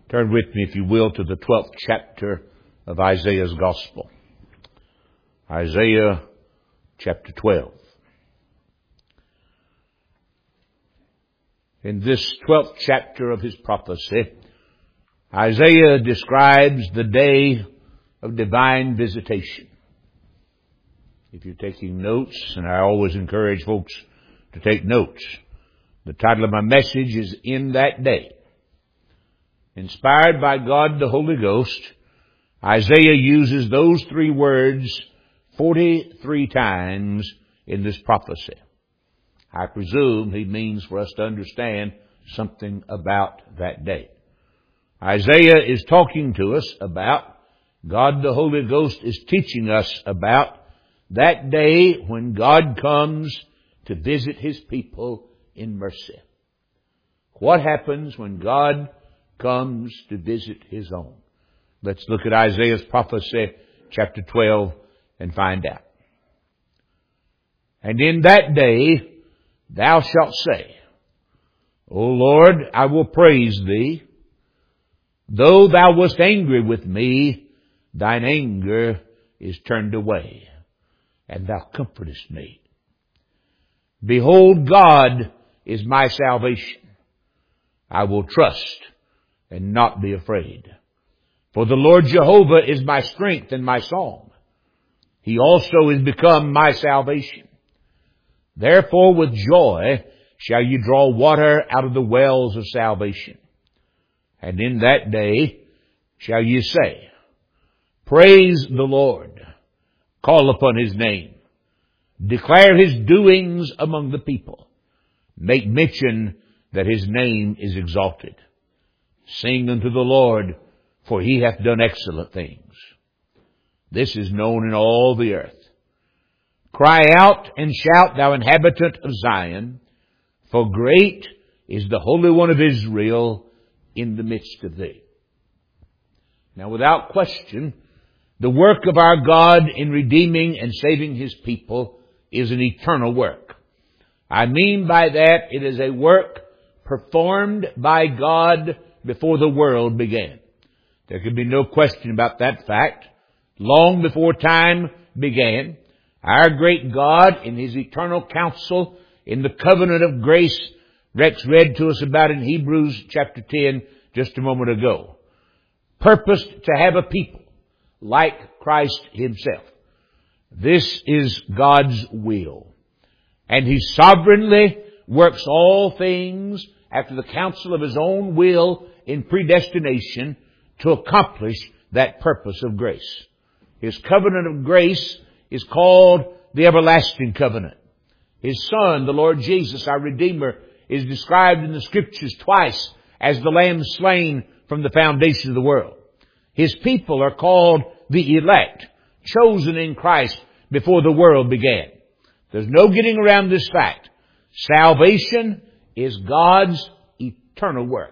Turn with me, if you will, to the 12th chapter of Isaiah's Gospel. Isaiah chapter 12. In this 12th chapter of his prophecy, Isaiah describes the day of divine visitation. If you're taking notes, and I always encourage folks to take notes, the title of my message is In That Day. Inspired by God the Holy Ghost, Isaiah uses those three words 43 times in this prophecy. I presume he means for us to understand something about that day. Isaiah is talking to us about, God the Holy Ghost is teaching us about that day when God comes to visit His people in mercy. What happens when God comes to visit His own? Let's look at Isaiah's prophecy, chapter 12, and find out. And in that day thou shalt say, O Lord, I will praise Thee. Though Thou wast angry with me, Thine anger is turned away, and Thou comfortest me. Behold, God is my salvation. I will trust and not be afraid. For the Lord Jehovah is my strength and my song. He also is become my salvation. Therefore with joy shall you draw water out of the wells of salvation. And in that day shall you say, Praise the Lord. Call upon His name. Declare His doings among the people. Make mention that His name is exalted. Sing unto the Lord, for He hath done excellent things. This is known in all the earth. Cry out and shout, thou inhabitant of Zion, for great is the Holy One of Israel in the midst of thee. Now, without question, the work of our God in redeeming and saving His people is an eternal work. I mean by that, it is a work performed by God before the world began. There can be no question about that fact. Long before time began, our great God, in His eternal counsel, in the covenant of grace, Rex read to us about in Hebrews chapter 10 just a moment ago, purposed to have a people like Christ Himself. This is God's will. And He sovereignly works all things after the counsel of His own will in predestination to accomplish that purpose of grace. His covenant of grace is called the everlasting covenant. His Son, the Lord Jesus, our Redeemer, is described in the Scriptures twice as the Lamb slain from the foundation of the world. His people are called the elect, chosen in Christ before the world began. There's no getting around this fact. Salvation is God's eternal work.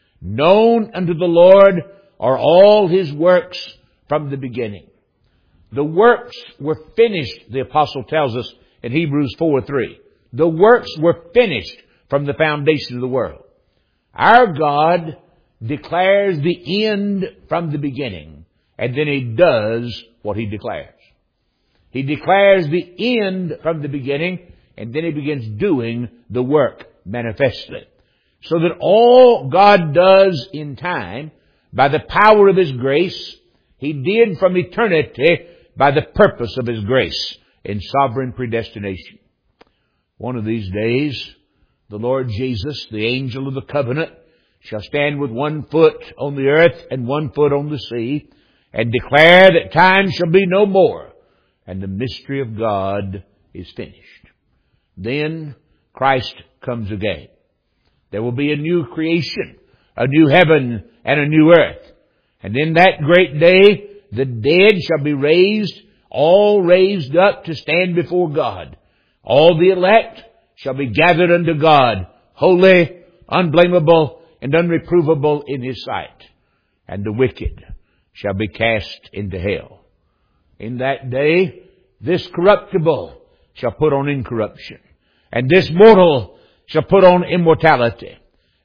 Known unto the Lord are all His works from the beginning. The works were finished, the apostle tells us in Hebrews 4:3. The works were finished from the foundation of the world. Our God declares the end from the beginning, and then He does what He declares. He declares the end from the beginning, and then He begins doing the work manifestly. So that all God does in time, by the power of His grace, He did from eternity by the purpose of His grace in sovereign predestination. One of these days, the Lord Jesus, the angel of the covenant, shall stand with one foot on the earth and one foot on the sea, and declare that time shall be no more, and the mystery of God is finished. Then Christ comes again. There will be a new creation, a new heaven and a new earth. And in that great day, the dead shall be raised, all raised up to stand before God. All the elect shall be gathered unto God, holy, unblameable, and unreprovable in His sight. And the wicked shall be cast into hell. In that day, this corruptible shall put on incorruption, and this mortal shall put on immortality.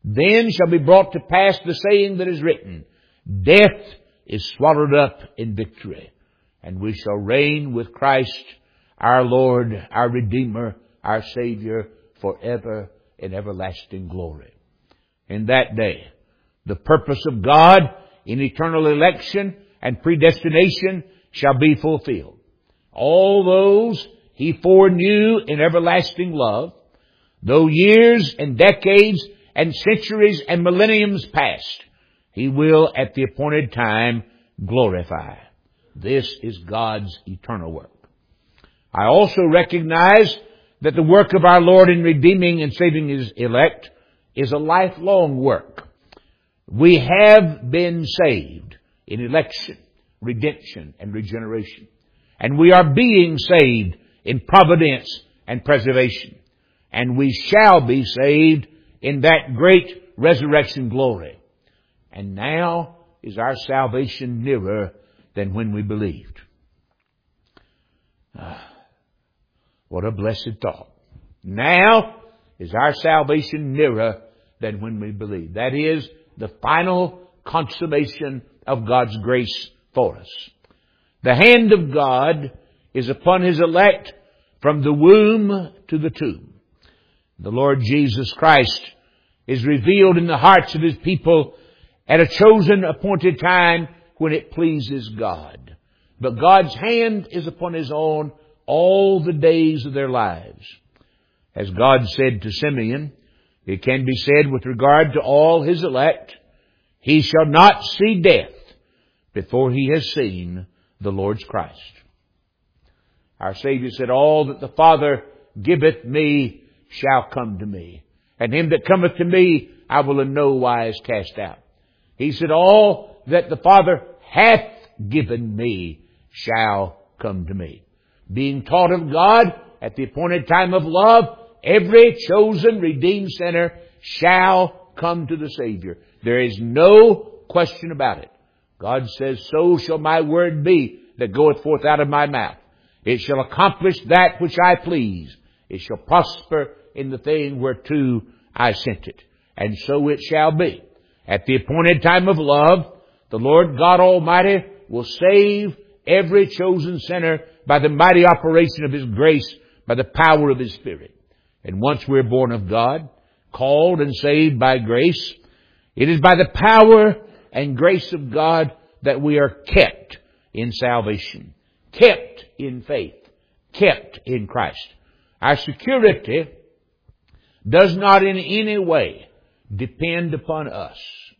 Then shall be brought to pass the saying that is written, Death is swallowed up in victory, and we shall reign with Christ, our Lord, our Redeemer, our Savior, forever in everlasting glory. In that day, the purpose of God in eternal election and predestination shall be fulfilled. All those He foreknew in everlasting love, though years and decades and centuries and millenniums past, He will at the appointed time glorify. This is God's eternal work. I also recognize that the work of our Lord in redeeming and saving His elect is a lifelong work. We have been saved in election, redemption, and regeneration. And we are being saved in providence and preservation. And we shall be saved in that great resurrection glory. And now is our salvation nearer than when we believed. What a blessed thought. Now is our salvation nearer than when we believed. That is the final consummation of God's grace for us. The hand of God is upon His elect from the womb to the tomb. The Lord Jesus Christ is revealed in the hearts of His people at a chosen appointed time when it pleases God. But God's hand is upon His own all the days of their lives. As God said to Simeon, it can be said with regard to all His elect, he shall not see death before he has seen the Lord's Christ. Our Savior said, all that the Father giveth me shall come to me, and him that cometh to me I will in no wise cast out. He said, all that the Father hath given me shall come to me. Being taught of God at the appointed time of love, every chosen redeemed sinner shall come to the Savior. There is no question about it. God says, so shall my word be that goeth forth out of my mouth. It shall accomplish that which I please. It shall prosper in the thing whereto I sent it. And so it shall be. At the appointed time of love, the Lord God Almighty will save every chosen sinner by the mighty operation of His grace, by the power of His Spirit. And once we're born of God, called and saved by grace, it is by the power and grace of God that we are kept in salvation, kept in faith, kept in Christ. Our security does not in any way depend upon us.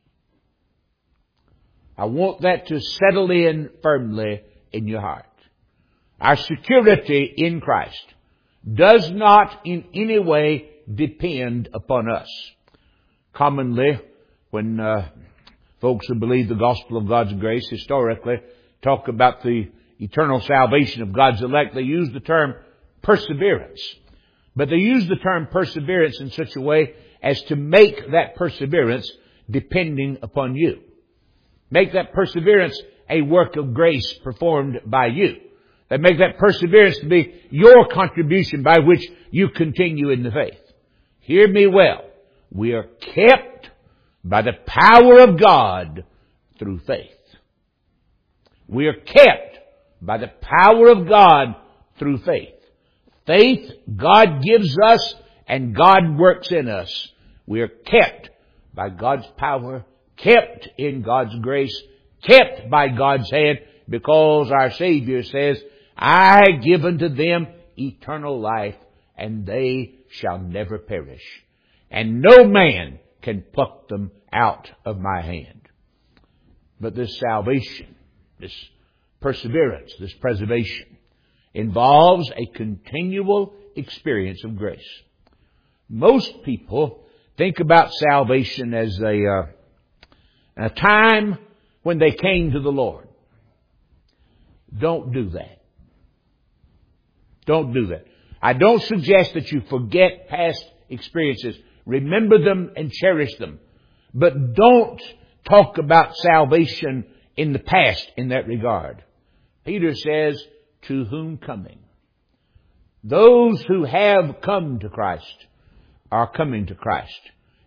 I want that to settle in firmly in your heart. Our security in Christ does not in any way depend upon us. Commonly, when folks who believe the gospel of God's grace historically talk about the eternal salvation of God's elect, they use the term perseverance. But they use the term perseverance in such a way as to make that perseverance depending upon you. Make that perseverance a work of grace performed by you. They make that perseverance to be your contribution by which you continue in the faith. Hear me well. We are kept by the power of God through faith. We are kept by the power of God through faith. Faith God gives us and God works in us. We are kept by God's power, kept in God's grace, kept by God's hand, because our Savior says, I give unto them eternal life, and they shall never perish. And no man can pluck them out of my hand. But this salvation, this perseverance, this preservation, involves a continual experience of grace. Most people think about salvation as a time when they came to the Lord. Don't do that. Don't do that. I don't suggest that you forget past experiences. Remember them and cherish them. But don't talk about salvation in the past in that regard. Peter says, to whom coming? Those who have come to Christ are coming to Christ.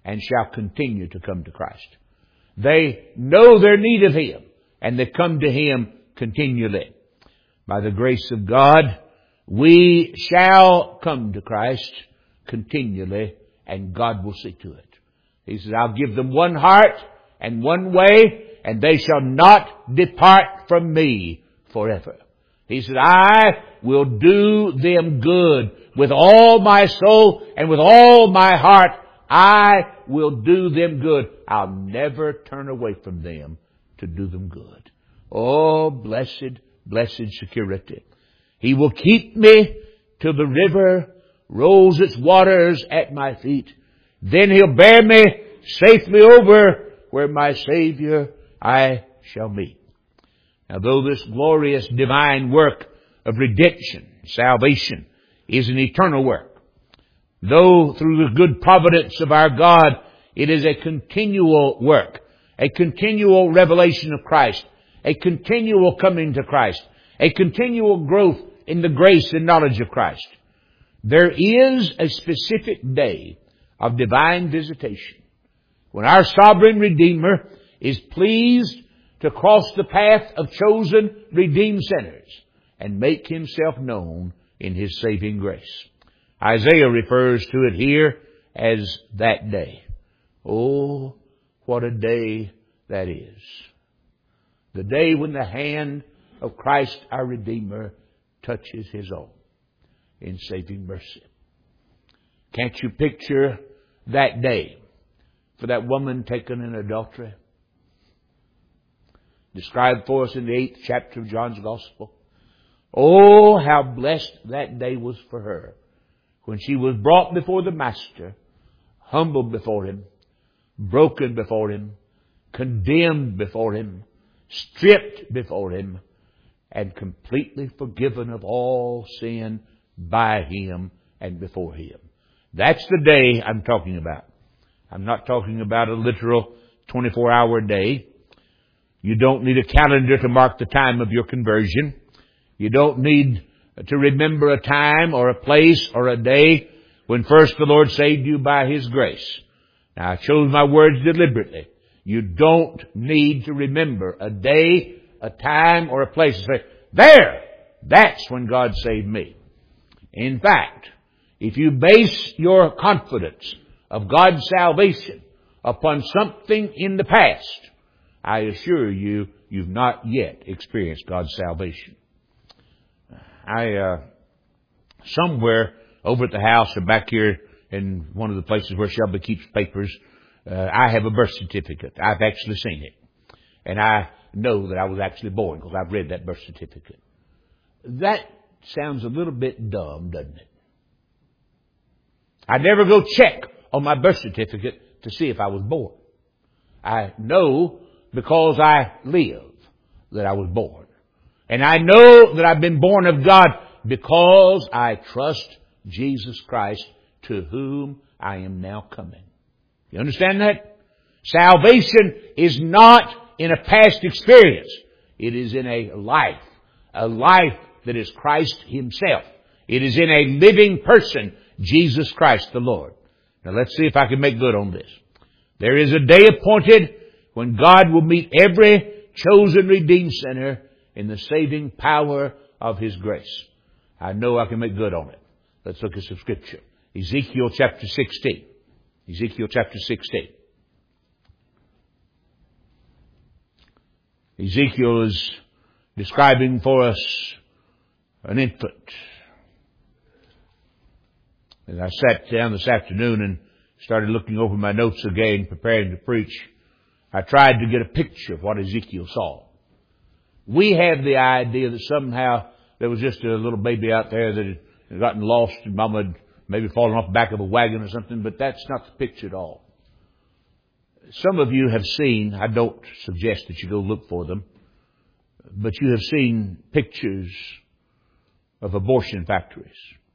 and shall continue to come to Christ. They know their need of Him, and they come to Him continually. By the grace of God, we shall come to Christ continually, and God will see to it. He says, I'll give them one heart and one way, and they shall not depart from me forever. He said, I will do them good with all my soul and with all my heart. I will do them good. I'll never turn away from them to do them good. Oh, blessed, blessed security. He will keep me till the river rolls its waters at my feet. Then He'll bear me safely over where my Savior I shall meet. Now, though this glorious divine work of redemption, salvation, is an eternal work, though through the good providence of our God, it is a continual work, a continual revelation of Christ, a continual coming to Christ, a continual growth in the grace and knowledge of Christ. There is a specific day of divine visitation when our sovereign Redeemer is pleased to cross the path of chosen, redeemed sinners and make Himself known in His saving grace. Isaiah refers to it here as that day. Oh, what a day that is. The day when the hand of Christ our Redeemer touches His own in saving mercy. Can't you picture that day for that woman taken in adultery? Described for us in the 8th chapter of John's Gospel. Oh, how blessed that day was for her when she was brought before the Master, humbled before Him, broken before Him, condemned before Him, stripped before Him, and completely forgiven of all sin by Him and before Him. That's the day I'm talking about. I'm not talking about a literal 24-hour day. You don't need a calendar to mark the time of your conversion. You don't need to remember a time or a place or a day when first the Lord saved you by His grace. Now, I chose my words deliberately. You don't need to remember a day, a time, or a place to say, there! That's when God saved me. In fact, if you base your confidence of God's salvation upon something in the past, I assure you, you've not yet experienced God's salvation. Somewhere over at the house or back here in one of the places where Shelby keeps papers, I have a birth certificate. I've actually seen it. And I know that I was actually born because I've read that birth certificate. That sounds a little bit dumb, doesn't it? I never go check on my birth certificate to see if I was born. I know because I live that I was born. And I know that I've been born of God because I trust Jesus Christ, to whom I am now coming. You understand that? Salvation is not in a past experience. It is in a life that is Christ Himself. It is in a living person, Jesus Christ the Lord. Now let's see if I can make good on this. There is a day appointed when God will meet every chosen, redeemed sinner in the saving power of His grace. I know I can make good on it. Let's look at some Scripture. Ezekiel chapter 16. Ezekiel chapter 16. Ezekiel is describing for us an infant. As I sat down this afternoon and started looking over my notes again, preparing to preach, I tried to get a picture of what Ezekiel saw. We have the idea that somehow there was just a little baby out there that had gotten lost and Mama had maybe fallen off the back of a wagon or something, but that's not the picture at all. Some of you have seen, I don't suggest that you go look for them, but you have seen pictures of abortion factories.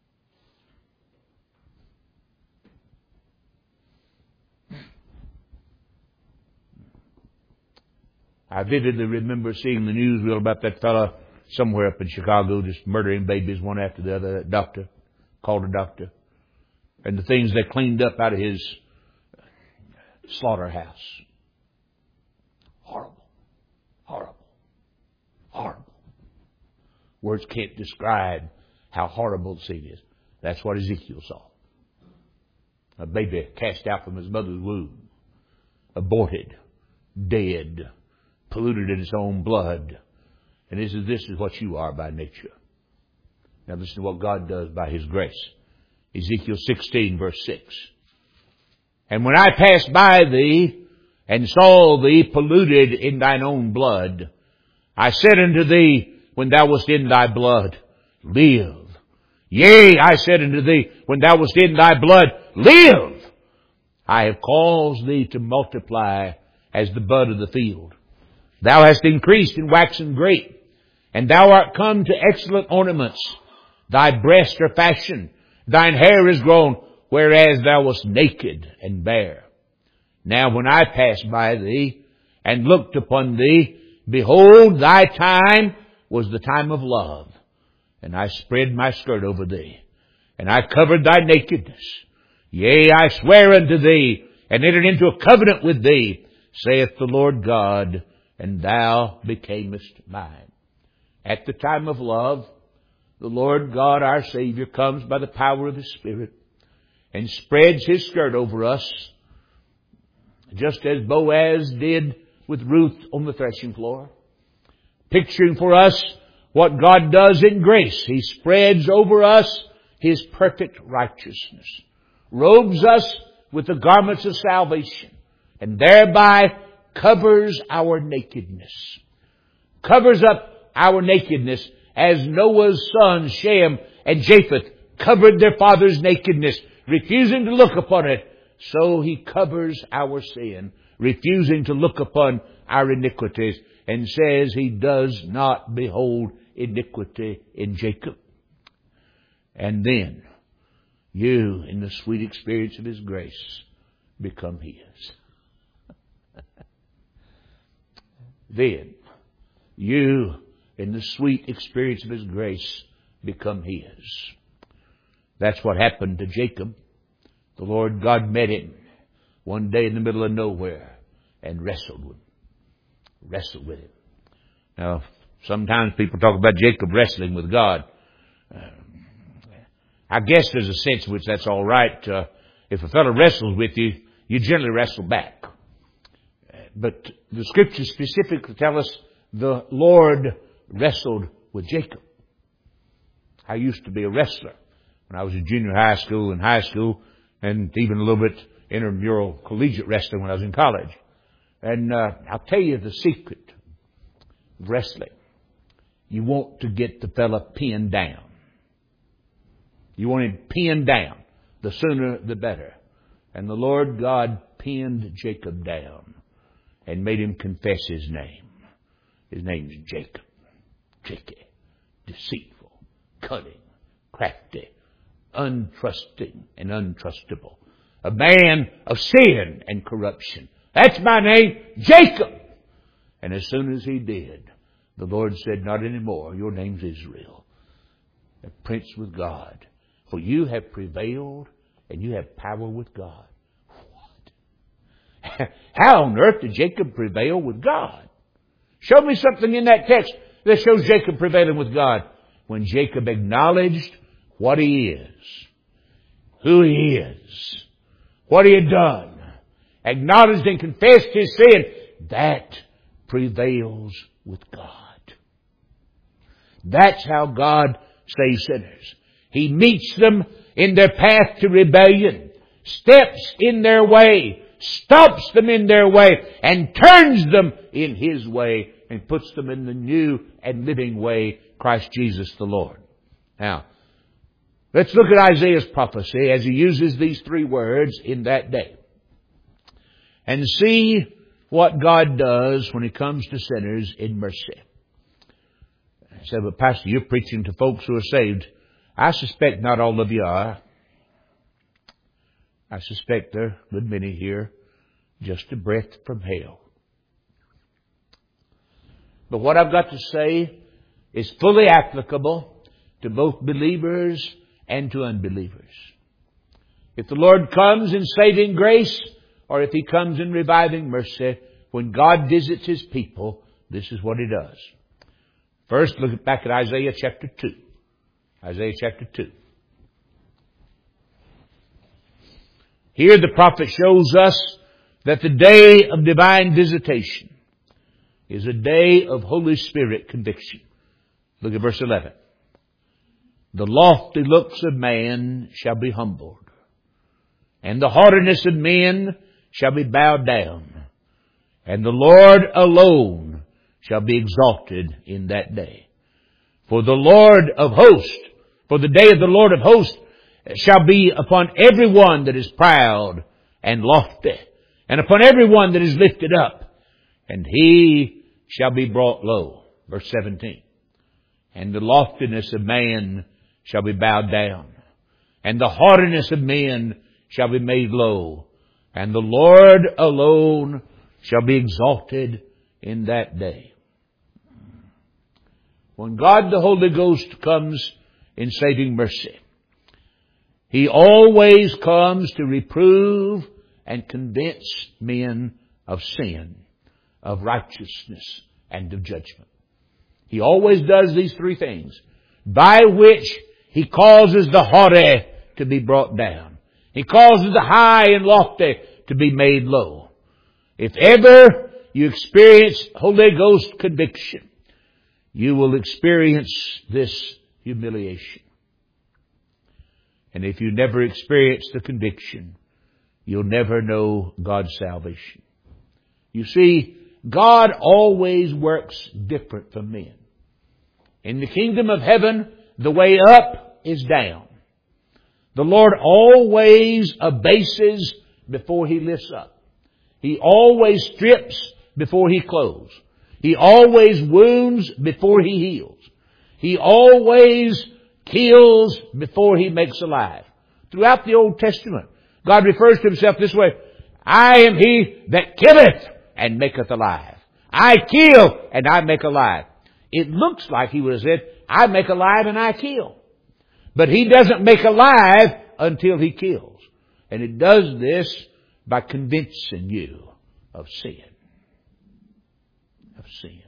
I vividly remember seeing the newsreel about that fella somewhere up in Chicago just murdering babies one after the other. That doctor, called a doctor. And the things they cleaned up out of his slaughterhouse. Horrible. Horrible. Horrible. Words can't describe how horrible the scene is. That's what Ezekiel saw. A baby cast out from his mother's womb, aborted, dead, polluted in its own blood. And this is what you are by nature. Now listen to what God does by His grace. Ezekiel 16 verse 6. And when I passed by thee and saw thee polluted in thine own blood, I said unto thee, when thou wast in thy blood, live. Yea, I said unto thee, when thou wast in thy blood, live. I have caused thee to multiply as the bud of the field. Thou hast increased and waxen great, and thou art come to excellent ornaments. Thy breasts are fashioned, thine hair is grown, whereas thou wast naked and bare. Now when I passed by thee and looked upon thee, behold, thy time was the time of love. And I spread my skirt over thee, and I covered thy nakedness. Yea, I swear unto thee, and entered into a covenant with thee, saith the Lord God, and thou becamest mine. At the time of love, the Lord God, our Savior, comes by the power of His Spirit and spreads His skirt over us, just as Boaz did with Ruth on the threshing floor, picturing for us what God does in grace. He spreads over us His perfect righteousness, robes us with the garments of salvation, and thereby covers our nakedness. Covers up our nakedness as Noah's sons, Shem and Japheth, covered their father's nakedness, refusing to look upon it. So He covers our sin, refusing to look upon our iniquities, and says He does not behold iniquity in Jacob. And then you, in the sweet experience of His grace, become His. Then you, in the sweet experience of His grace, become His. That's what happened to Jacob. The Lord God met him one day in the middle of nowhere and wrestled with him. Now, sometimes people talk about Jacob wrestling with God. I guess there's a sense in which that's all right. If a fellow wrestles with you, you generally wrestle back. But the Scriptures specifically tell us the Lord wrestled with Jacob. I used to be a wrestler when I was in junior high school and high school, and even a little bit intramural collegiate wrestling when I was in college. And I'll tell you the secret of wrestling. You want to get the fella pinned down. You want him pinned down. The sooner the better. And the Lord God pinned Jacob down and made him confess his name. His name's Jacob. Tricky, deceitful, cunning, crafty, untrusting, and untrustable. A man of sin and corruption. That's my name, Jacob. And as soon as he did, the Lord said, not anymore. Your name's Israel, a prince with God. For you have prevailed and you have power with God. What? How on earth did Jacob prevail with God? Show me something in that text that shows Jacob prevailing with God. When Jacob acknowledged what he is, who he is, what he had done, acknowledged and confessed his sin, that prevails with God. That's how God saves sinners. He meets them in their path to rebellion, steps in their way, stops them in their way, and turns them in His way, and puts them in the new and living way, Christ Jesus the Lord. Now, let's look at Isaiah's prophecy as he uses these three words, in that day, and see what God does when He comes to sinners in mercy. I said, but Pastor, you're preaching to folks who are saved. I suspect not all of you are. I suspect there are a good many here just a breath from hell. But what I've got to say is fully applicable to both believers and to unbelievers. If the Lord comes in saving grace, or if He comes in reviving mercy, when God visits His people, this is what He does. First, look back at Isaiah chapter 2. Isaiah chapter 2. Here the prophet shows us that the day of divine visitation is a day of Holy Spirit conviction. Look at verse 11. The lofty looks of man shall be humbled, and the haughtiness of men shall be bowed down, and the Lord alone shall be exalted in that day. For the Lord of hosts, for the day of the Lord of hosts shall be upon every one that is proud and lofty, and upon every one that is lifted up, and he shall be brought low. Verse 17. And the loftiness of man shall be bowed down, and the haughtiness of men shall be made low, and the Lord alone shall be exalted in that day. When God the Holy Ghost comes in saving mercy, He always comes to reprove and convince men of sin, of righteousness, and of judgment. He always does these three things, by which He causes the haughty to be brought down. He causes the high and lofty to be made low. If ever you experience Holy Ghost conviction, you will experience this humiliation. And if you never experience the conviction, you'll never know God's salvation. You see, God always works different from men. In the kingdom of heaven, the way up is down. The Lord always abases before He lifts up. He always strips before He clothes. He always wounds before He heals. He always kills before He makes alive. Throughout the Old Testament, God refers to Himself this way: I am He that killeth and maketh alive. I kill and I make alive. It looks like He would have said, I make alive and I kill. But He doesn't make alive until He kills. And it does this by convincing you of sin. Of sin.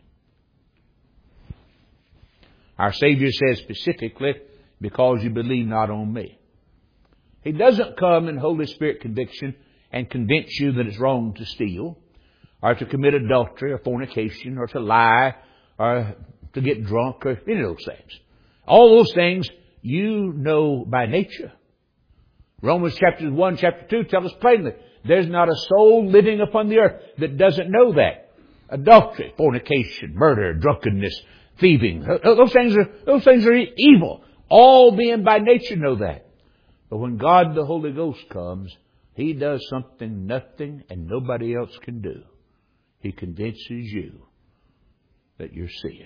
Our Savior says specifically, because you believe not on me. He doesn't come in Holy Spirit conviction and convince you that it's wrong to steal, or to commit adultery, or fornication, or to lie, or to get drunk, or any of those things. All those things you know by nature. Romans chapter 1, chapter 2 tell us plainly, there's not a soul living upon the earth that doesn't know that. Adultery, fornication, murder, drunkenness, thieving, those things are evil. All men by nature know that. But when God the Holy Ghost comes, He does something nothing and nobody else can do. He convinces you that you're sin.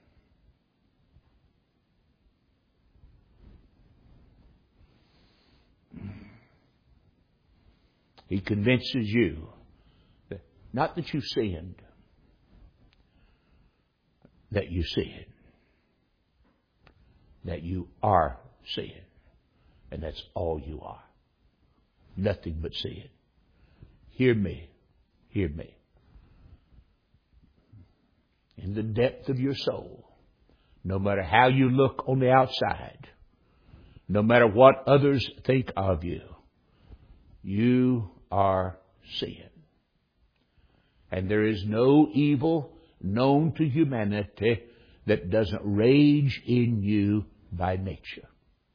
He convinces you that not that you sinned, that you sin. That you are sin. And that's all you are. Nothing but sin. Hear me. Hear me. In the depth of your soul, no matter how you look on the outside, no matter what others think of you, you are sin. And there is no evil known to humanity that doesn't rage in you by nature.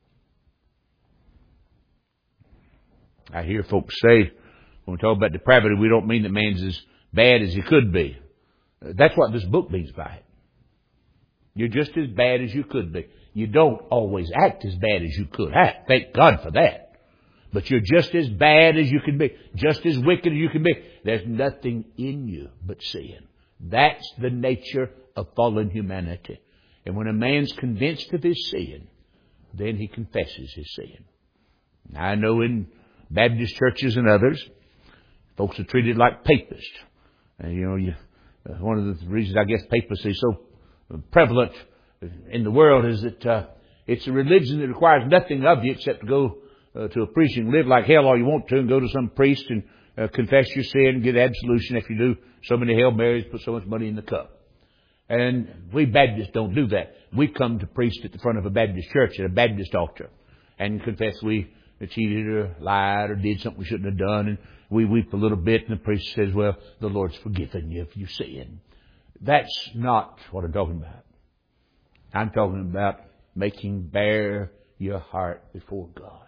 I hear folks say, when we talk about depravity, we don't mean that man's as bad as he could be. That's what this book means by it. You're just as bad as you could be. You don't always act as bad as you could act. Thank God for that. But you're just as bad as you can be. Just as wicked as you can be. There's nothing in you but sin. That's the nature of fallen humanity. And when a man's convinced of his sin, then he confesses his sin. Now, I know in Baptist churches and others, folks are treated like papists. And one of the reasons I guess papacy is so prevalent in the world is that it's a religion that requires nothing of you except to go to a preaching, live like hell all you want to, and go to some priest and confess your sin, get absolution. If you do so many Hail Marys, put so much money in the cup. And we Baptists don't do that. We come to priest at the front of a Baptist church at a Baptist altar and confess we cheated or lied or did something we shouldn't have done. And we weep a little bit and the priest says, well, the Lord's forgiven you if you sin. That's not what I'm talking about. I'm talking about making bare your heart before God.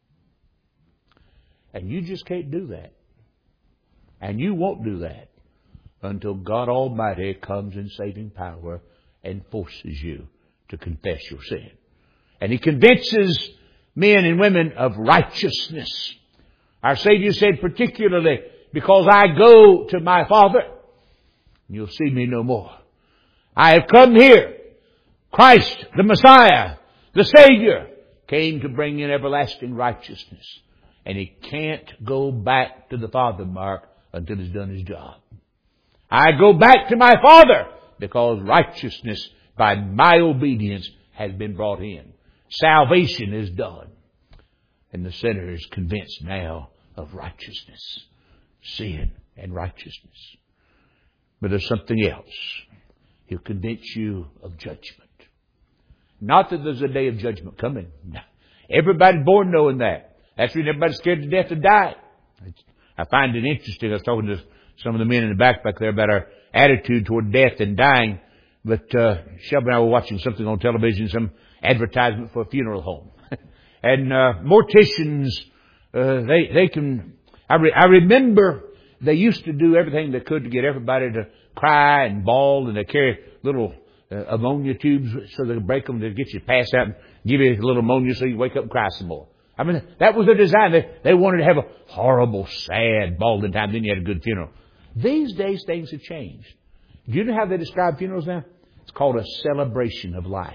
And you just can't do that. And you won't do that until God Almighty comes in saving power and forces you to confess your sin. And He convinces men and women of righteousness. Our Savior said particularly, because I go to my Father, you'll see me no more. I have come here. Christ, the Messiah, the Savior, came to bring in everlasting righteousness. And He can't go back to the Father, Mark, until He's done His job. I go back to my Father because righteousness by my obedience has been brought in. Salvation is done. And the sinner is convinced now of righteousness, sin and righteousness. But there's something else. He'll convince you of judgment. Not that there's a day of judgment coming. No. Everybody's born knowing that. That's when everybody's scared to death to die. I find it interesting. I was talking to some of the men in the back there about our attitude toward death and dying. But Shelby and I were watching something on television, some advertisement for a funeral home. And morticians, they can... I remember they used to do everything they could to get everybody to cry and bawl, and they carry little ammonia tubes so they could break them to get you to pass out and give you a little ammonia so you wake up and cry some more. I mean, that was their design. They wanted to have a horrible, sad, bawling time. Then you had a good funeral. These days, things have changed. Do you know how they describe funerals now? It's called a celebration of life.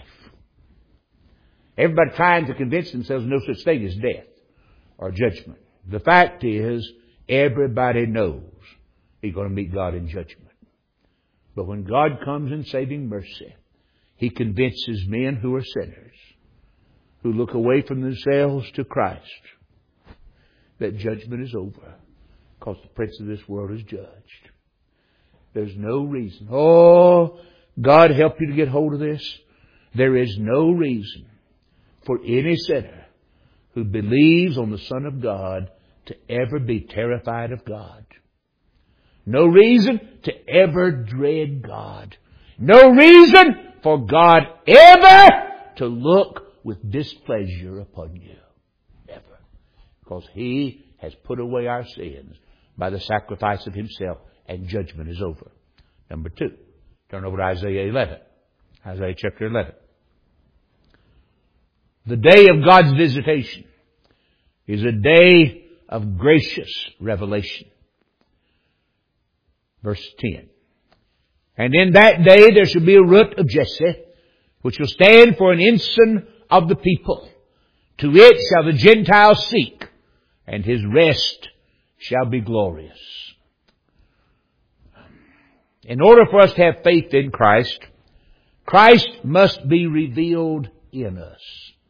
Everybody trying to convince themselves no such thing as death or judgment. The fact is, everybody knows he's going to meet God in judgment. But when God comes in saving mercy, He convinces men who are sinners, who look away from themselves to Christ, that judgment is over because the prince of this world is judged. There's no reason. Oh, God help you to get hold of this. There is no reason for any sinner who believes on the Son of God to ever be terrified of God. No reason to ever dread God. No reason for God ever to look with displeasure upon you. Ever. Because He has put away our sins by the sacrifice of Himself, and judgment is over. Number 2. Turn over to Isaiah 11. Isaiah chapter 11. The day of God's visitation is a day of gracious revelation. Verse 10. And in that day there shall be a root of Jesse, which will stand for an ensign of the people. To it shall the Gentiles seek, and His rest shall be glorious. In order for us to have faith in Christ, Christ must be revealed in us.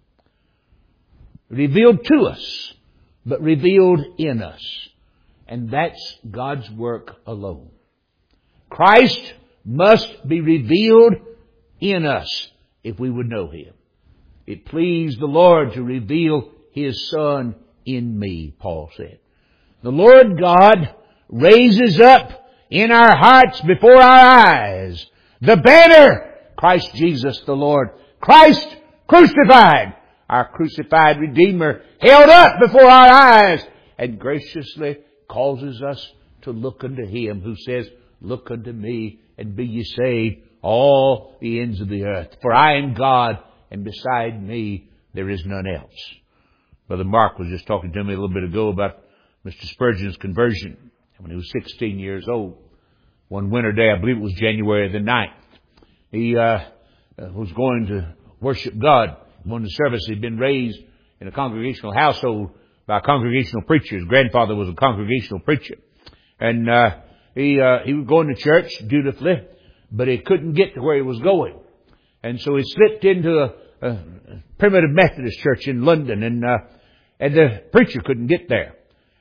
Revealed to us, but revealed in us. And that's God's work alone. Christ must be revealed in us if we would know Him. It pleased the Lord to reveal His Son in me, Paul said. The Lord God raises up in our hearts before our eyes the banner, Christ Jesus the Lord. Christ crucified, our crucified Redeemer, held up before our eyes and graciously causes us to look unto Him who says, look unto me and be ye saved, all the ends of the earth. For I am God, and beside me there is none else. Brother Mark was just talking to me a little bit ago about Mr. Spurgeon's conversion when he was 16 years old. One winter day, I believe it was January the 9th, he was going to worship God. One of the services, he'd been raised in a congregational household by a congregational preacher. His grandfather was a congregational preacher. And he was going to church dutifully, but he couldn't get to where he was going. And so he slipped into a primitive Methodist church in London, and the preacher couldn't get there.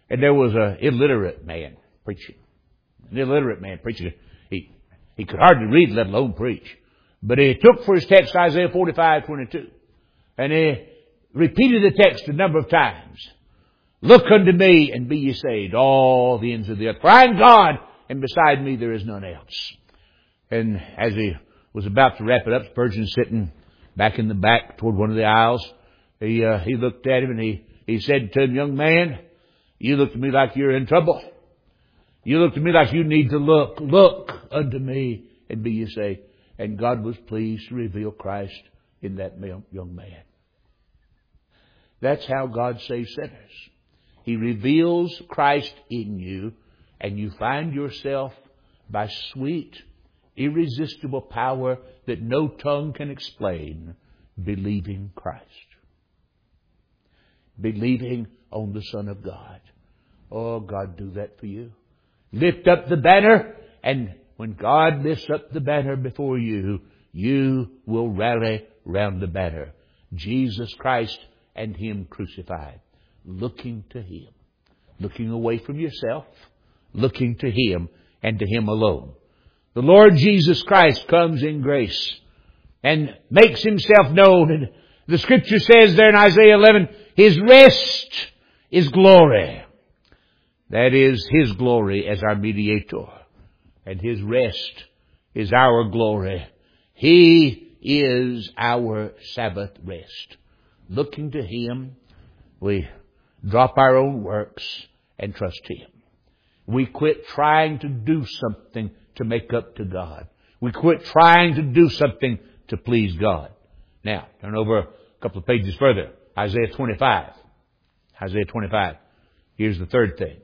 And there was an illiterate man preaching. An illiterate man preaching. He could hardly read, let alone preach. But he took for his text Isaiah 45:22. And he repeated the text a number of times. Look unto me and be ye saved, all the ends of the earth. For I am God, and beside me there is none else. And as he was about to wrap it up, Spurgeon sitting back in the back toward one of the aisles, he looked at him and he said to him, young man, you look to me like you're in trouble. You look to me like you need to look. Look unto me and be ye saved. And God was pleased to reveal Christ in that young man. That's how God saves sinners. He reveals Christ in you, and you find yourself by sweet, irresistible power that no tongue can explain, believing Christ. Believing on the Son of God. Oh, God, do that for you. Lift up the banner, and when God lifts up the banner before you, you will rally round the banner. Jesus Christ and Him crucified. Looking to Him. Looking away from yourself. Looking to Him and to Him alone. The Lord Jesus Christ comes in grace and makes Himself known. And the Scripture says there in Isaiah 11, His rest is glory. That is His glory as our mediator. And His rest is our glory. He is our Sabbath rest. Looking to Him, we drop our own works and trust Him. We quit trying to do something to make up to God. We quit trying to do something to please God. Now, turn over a couple of pages further. Isaiah 25. Isaiah 25. Here's the third thing.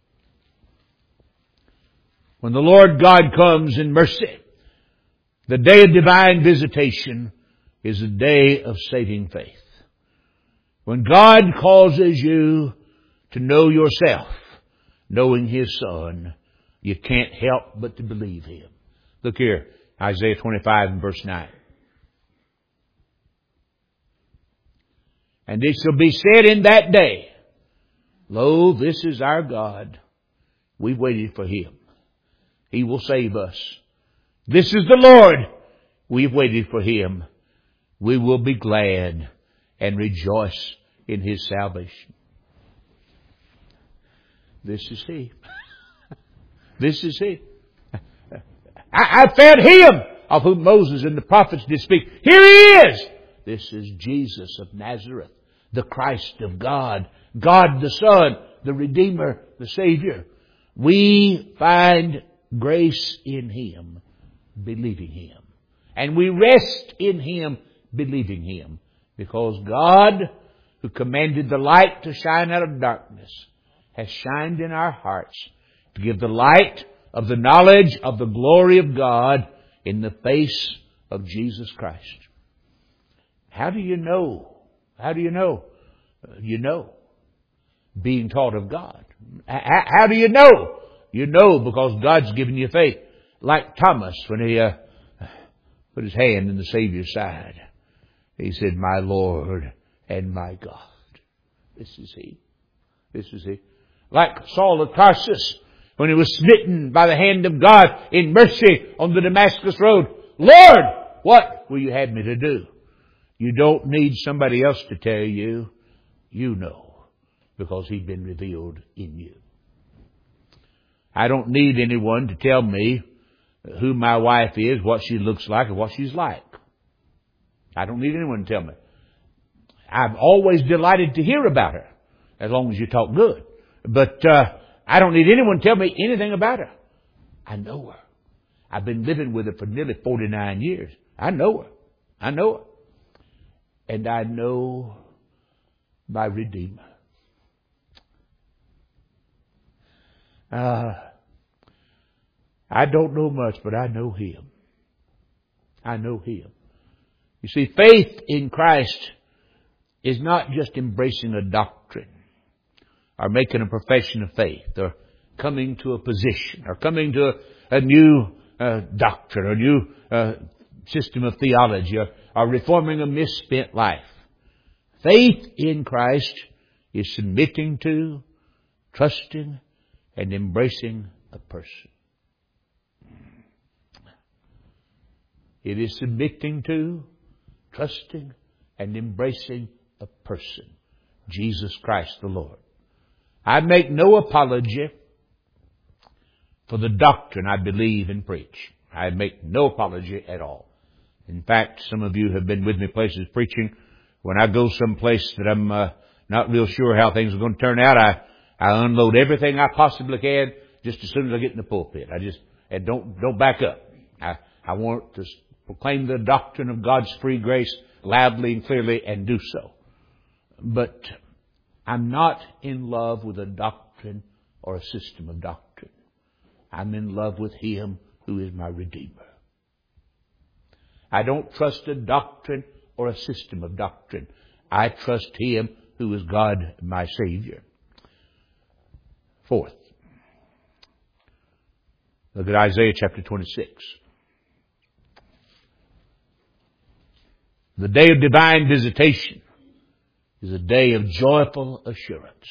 When the Lord God comes in mercy, the day of divine visitation is a day of saving faith. When God causes you to know yourself, knowing His Son, you can't help but to believe Him. Look here, Isaiah 25 and verse 9. And it shall be said in that day, Lo, this is our God. We've waited for Him. He will save us. This is the Lord. We've waited for Him. We will be glad and rejoice in His salvation. This is He. This is He. I found Him of whom Moses and the prophets did speak. Here He is. This is Jesus of Nazareth, the Christ of God, God the Son, the Redeemer, the Savior. We find grace in Him, believing Him. And we rest in Him, believing Him. Because God, who commanded the light to shine out of darkness, has shined in our hearts to give the light of the knowledge of the glory of God in the face of Jesus Christ. How do you know? How do you know? You know. Being taught of God. How do you know? You know because God's given you faith. Like Thomas when he put his hand in the Savior's side. He said, My Lord and my God. This is He. This is He. Like Saul of Tarsus when he was smitten by the hand of God in mercy on the Damascus road. Lord, what will you have me to do? You don't need somebody else to tell you. You know, because He's been revealed in you. I don't need anyone to tell me who my wife is, what she looks like, or what she's like. I don't need anyone to tell me. I'm always delighted to hear about her, as long as you talk good. But I don't need anyone to tell me anything about her. I know her. I've been living with her for nearly 49 years. I know her. I know her. And I know my Redeemer. I don't know much, but I know Him. I know Him. You see, faith in Christ is not just embracing a doctrine or making a profession of faith or coming to a position or coming to a new doctrine or a new system of theology or reforming a misspent life. Faith in Christ is submitting to, trusting and embracing a person. It is submitting to, trusting, and embracing a person, Jesus Christ the Lord. I make no apology for the doctrine I believe and preach. I make no apology at all. In fact, some of you have been with me places preaching. When I go someplace that I'm not real sure how things are going to turn out, I unload everything I possibly can just as soon as I get in the pulpit. And don't back up. I want to proclaim the doctrine of God's free grace loudly and clearly and do so. But I'm not in love with a doctrine or a system of doctrine. I'm in love with Him who is my Redeemer. I don't trust a doctrine or a system of doctrine. I trust Him who is God, my Savior. Fourth, look at Isaiah chapter 26. The day of divine visitation is a day of joyful assurance.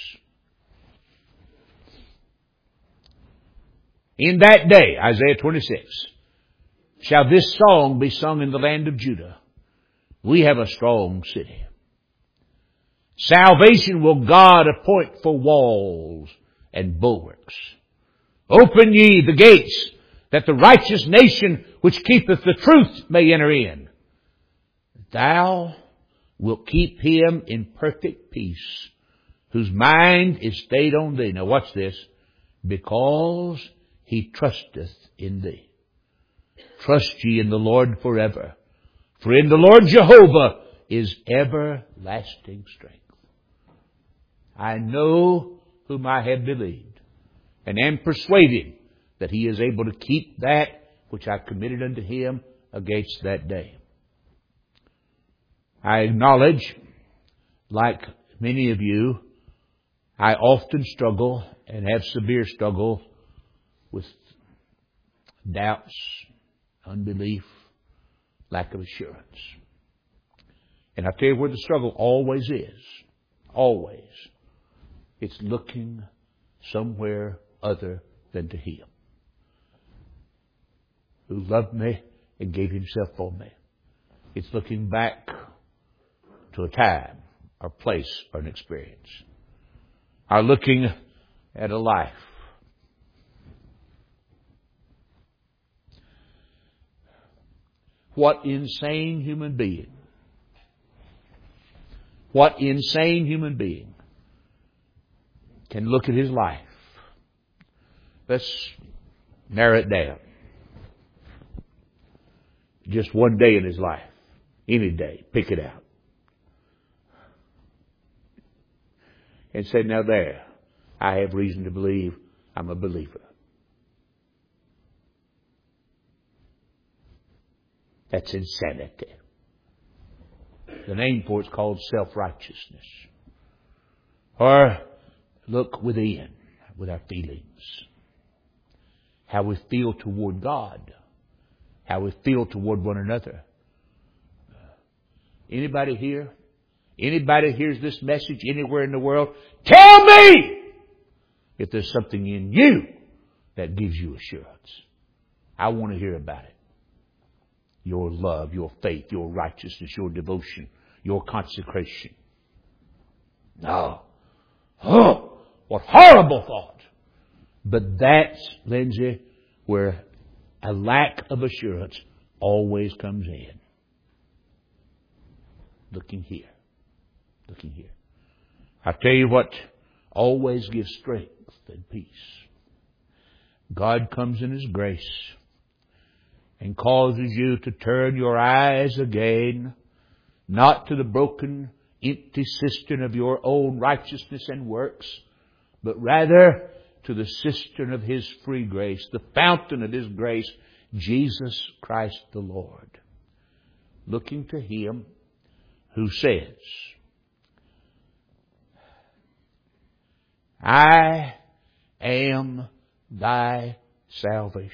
In that day, Isaiah 26, shall this song be sung in the land of Judah. We have a strong city. Salvation will God appoint for walls and bulwarks. Open ye the gates, that the righteous nation which keepeth the truth may enter in. Thou wilt keep him in perfect peace, whose mind is stayed on thee. Now watch this. Because he trusteth in thee. Trust ye in the Lord forever. For in the Lord Jehovah is everlasting strength. I know whom I have believed, and am persuaded that He is able to keep that which I committed unto Him against that day. I acknowledge, like many of you, I often struggle and have severe struggle with doubts, unbelief, lack of assurance. And I tell you where the struggle always is. Always. It's looking somewhere other than to Him, who loved me and gave Himself for me. It's looking back to a time, or place, or an experience. Or looking at a life. What insane human being? What insane human being can look at his life? Let's narrow it down. Just one day in his life. Any day. Pick it out. And say, now there, I have reason to believe I'm a believer. That's insanity. The name for it's called self-righteousness. Or look within, with our feelings. How we feel toward God. How we feel toward one another. Anybody here? Anybody hears this message anywhere in the world? Tell me if there's something in you that gives you assurance. I want to hear about it. Your love, your faith, your righteousness, your devotion, your consecration. No. Oh, what horrible thought. But that's, Lindsay, where a lack of assurance always comes in. Looking here. Looking here. I tell you what always gives strength and peace. God comes in His grace and causes you to turn your eyes again, not to the broken, empty cistern of your own righteousness and works, but rather to the cistern of His free grace, the fountain of His grace, Jesus Christ the Lord. Looking to Him who says, I am thy salvation.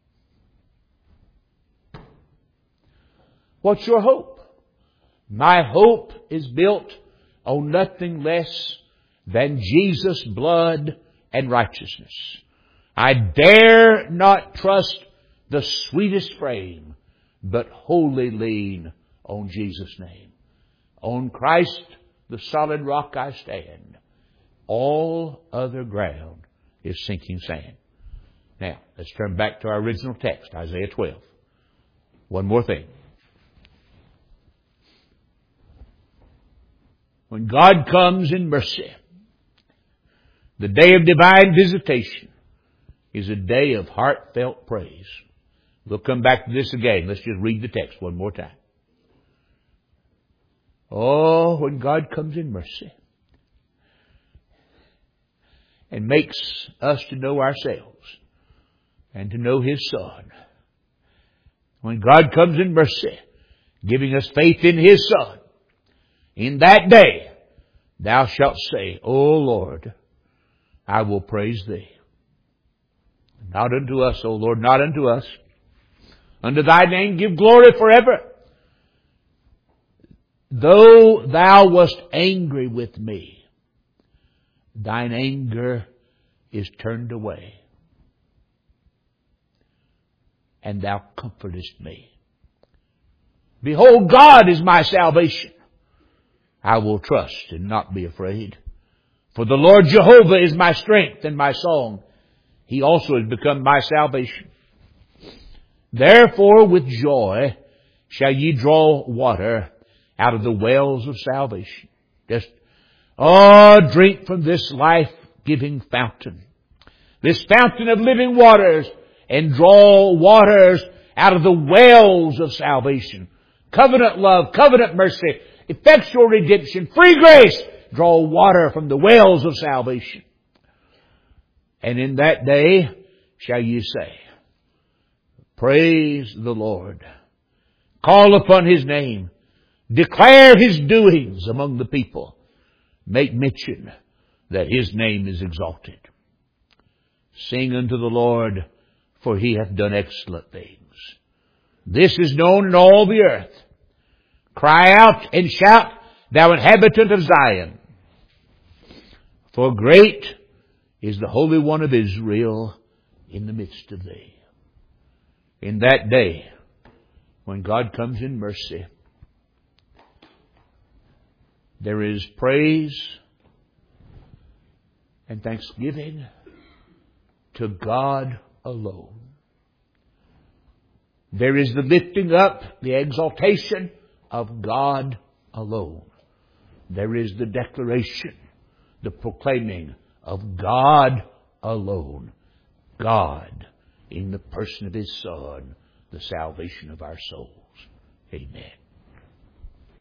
What's your hope? My hope is built on nothing less than Jesus' blood and righteousness. I dare not trust the sweetest frame, but wholly lean on Jesus' name. On Christ, the solid rock, I stand. All other ground is sinking sand. Now, let's turn back to our original text, Isaiah 12. One more thing. When God comes in mercy, the day of divine visitation is a day of heartfelt praise. We'll come back to this again. Let's just read the text one more time. Oh, when God comes in mercy and makes us to know ourselves and to know His Son. When God comes in mercy, giving us faith in His Son, in that day thou shalt say, O Lord, I will praise Thee. Not unto us, O Lord, not unto us. Unto Thy name give glory forever. Though Thou wast angry with me, Thine anger is turned away, and Thou comfortest me. Behold, God is my salvation. I will trust and not be afraid. For the Lord Jehovah is my strength and my song. He also has become my salvation. Therefore with joy shall ye draw water out of the wells of salvation. Just, drink from this life-giving fountain. This fountain of living waters, and draw waters out of the wells of salvation. Covenant love, covenant mercy, effectual redemption, free grace. Draw water from the wells of salvation. And in that day shall ye say, praise the Lord. Call upon His name. Declare His doings among the people. Make mention that His name is exalted. Sing unto the Lord, for He hath done excellent things. This is known in all the earth. Cry out and shout, thou inhabitant of Zion. For great is the Holy One of Israel in the midst of thee. In that day, when God comes in mercy, there is praise and thanksgiving to God alone. There is the lifting up, the exaltation of God alone. There is the declaration, the proclaiming of God alone. God in the person of His Son, the salvation of our souls. Amen.